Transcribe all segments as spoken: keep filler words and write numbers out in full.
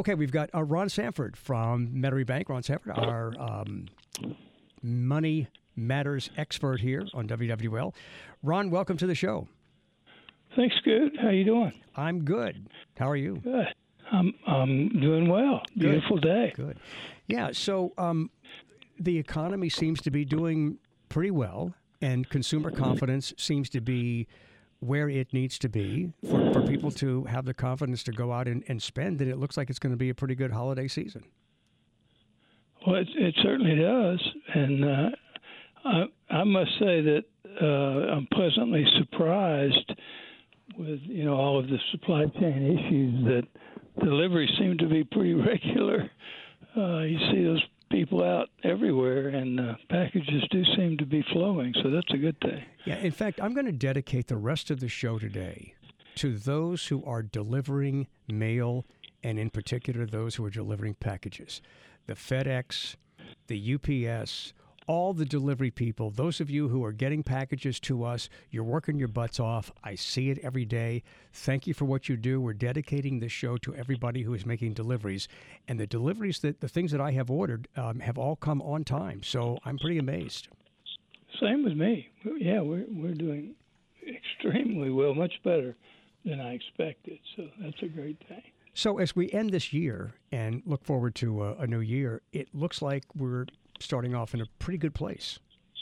Okay, we've got uh, Ron Sanford from Metairie Bank. Ron Sanford, our um, money matters expert here on W W L. Ron, welcome to the show. Thanks, good. How you doing? I'm good. How are you? Good. I'm I'm doing well. Beautiful good. day. Good. Yeah. So um, the economy seems to be doing pretty well, and consumer confidence seems to be where it needs to be for, for people to have the confidence to go out and, and spend. And it looks like it's going to be a pretty good holiday season. Well, it, it certainly does, and uh, I I must say that uh, I'm pleasantly surprised with you know all of the supply chain issues that deliveries seem to be pretty regular. Uh, you see those people out everywhere, and uh, packages do seem to be flowing, so that's a good thing. Yeah, in fact, I'm going to dedicate the rest of the show today to those who are delivering mail, and in particular those who are delivering packages. The FedEx, the U P S, all the delivery people, those of you who are getting packages to us, you're working your butts off. I see it every day. Thank you for what you do. We're dedicating this show to everybody who is making deliveries. And the deliveries, that the things that I have ordered um, have all come on time. So I'm pretty amazed. Same with me. Yeah, we're, we're doing extremely well, much better than I expected. So that's a great thing. So as we end this year and look forward to a, a new year, it looks like we're starting off in a pretty good place.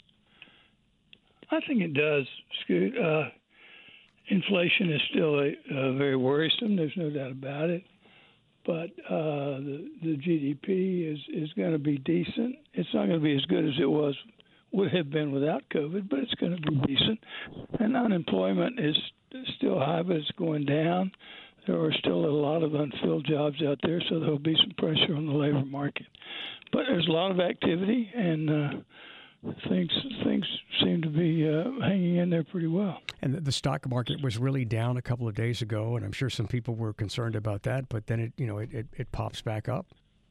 I think it does, Scoot. Uh, inflation is still a, uh, very worrisome. There's no doubt about it. But uh, the, the G D P is, is going to be decent. It's not going to be as good as it was would have been without COVID, but it's going to be decent. And unemployment is still high, but it's going down. There are still a lot of unfilled jobs out there, so there'll be some pressure on the labor market. But there's a lot of activity, and uh, things things seem to be uh, hanging in there pretty well. And the, the stock market was really down a couple of days ago, and I'm sure some people were concerned about that. But then it, you know, it, it, it pops back up.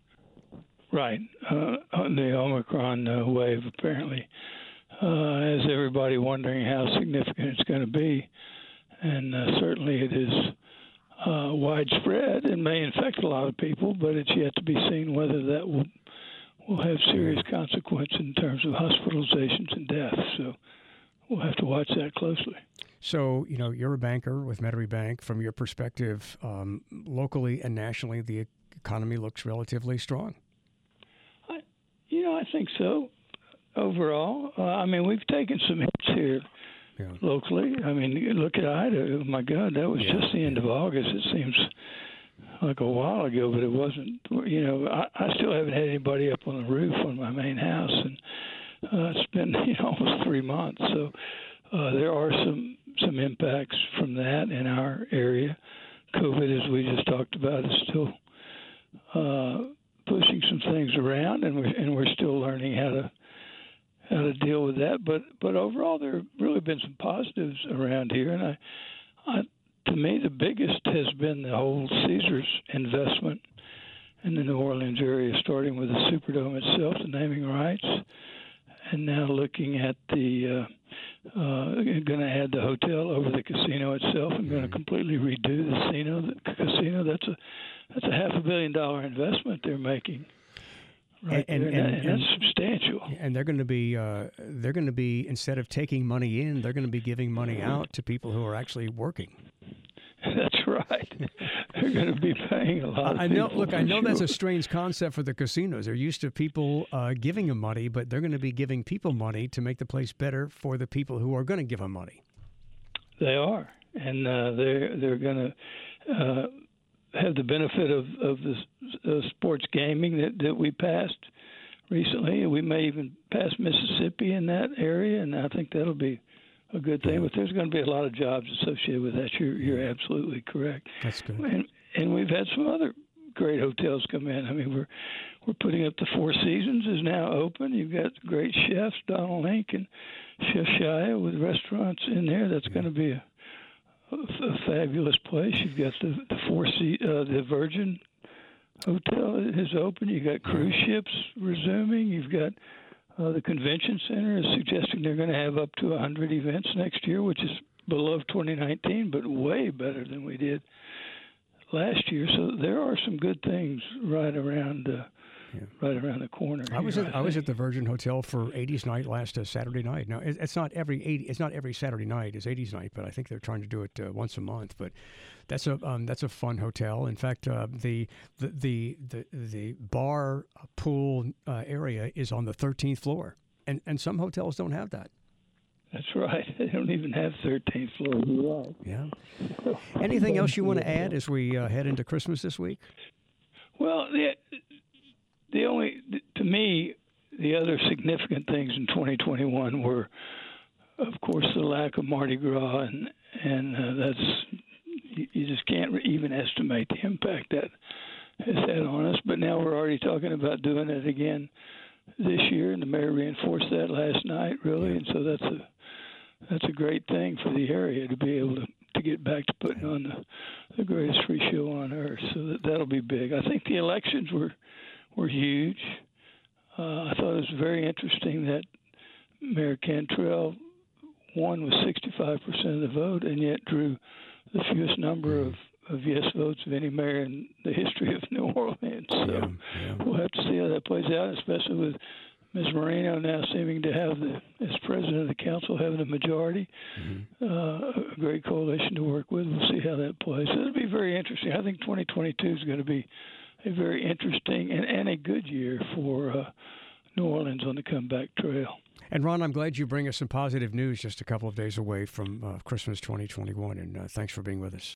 Right, uh, on the Omicron uh, wave, apparently, uh, has everybody wondering how significant it's going to be, and uh, certainly it is. Uh, widespread and may infect a lot of people, but it's yet to be seen whether that will will have serious consequence in terms of hospitalizations and deaths. So we'll have to watch that closely. So, you know, you're a banker with Metairie Bank. From your perspective, um, locally and nationally, the economy looks relatively strong. I, you know, I think so. Overall, uh, I mean, we've taken some hits here. Yeah. Locally, I mean, you look at Ida. Oh my God, that was yeah. just the end of August. It seems like a while ago, but it wasn't. You know, I, I still haven't had anybody up on the roof on my main house, and uh, it's been you know almost three months. So uh, there are some some impacts from that in our area. COVID, as we just talked about, is still uh, pushing some things around, and we're and we're still learning how to. how to deal with that, but but overall there have really been some positives around here, and I, I to me the biggest has been the whole Caesars investment in the New Orleans area, starting with the Superdome itself, the naming rights, and now looking at the uh, uh, going to add the hotel over the casino itself, and going to completely redo the casino. The casino that's a that's a half a billion dollar investment they're making. Right, and, and, and, and that's substantial. And they're going to be, uh, they're going to be instead of taking money in, they're going to be giving money out to people who are actually working. That's right. They're going to be paying a lot. Of I know. people, Look, I know sure. that's a strange concept for the casinos. They're used to people uh, giving them money, but they're going to be giving people money to make the place better for the people who are going to give them money. They are, and uh, they're they're going to. Uh, have the benefit of, of the uh, sports gaming that, that we passed recently. We may even pass Mississippi in that area, and I think that'll be a good thing. But there's going to be a lot of jobs associated with that. You're, you're absolutely correct. That's good. And, and we've had some other great hotels come in. I mean, we're we're putting up the Four Seasons is now open. You've got great chefs, Donald Link and Chef Shia, with restaurants in there. That's going to be a a fabulous place. You've got the the Four Sea, uh, the Virgin Hotel is open. You've got cruise ships resuming. You've got uh, the convention center is suggesting they're going to have up to one hundred events next year, which is below twenty nineteen, but way better than we did last year. So there are some good things right around. Uh, Yeah. Right around the corner. I was here, at I, I was at the Virgin Hotel for eighties night last uh, Saturday night. Now it, it's not every eighty, it's not every Saturday night is eighties night, but I think they're trying to do it uh, once a month. But that's a um, that's a fun hotel. In fact, uh, the, the the the the bar pool uh, area is on the thirteenth floor, and and some hotels don't have that. That's right. They don't even have thirteenth floor. You're right. Yeah. Anything else you want to add as we uh, head into Christmas this week? Well, the the only to me the other significant things in twenty twenty-one were, of course, the lack of Mardi Gras, and and uh, that's you, you just can't even estimate the impact that has had on us. But now we're already talking about doing it again this year, and the mayor reinforced that last night, really, and so that's a that's a great thing for the area to be able to. to get back to putting on the, the greatest free show on earth. So that, that'll be big. I think the elections were were huge. Uh, I thought it was very interesting that Mayor Cantrell won with sixty-five percent of the vote and yet drew the fewest number of, of yes votes of any mayor in the history of New Orleans. So yeah, yeah. we'll have to see how that plays out, especially with Miz Moreno now seeming to have the, as president of the council, having a majority, mm-hmm. uh, a great coalition to work with. We'll see how that plays. So it'll be very interesting. I think twenty twenty-two is going to be a very interesting and, and a good year for uh, New Orleans on the comeback trail. And Ron, I'm glad you bring us some positive news just a couple of days away from uh, Christmas twenty twenty-one, and uh, thanks for being with us.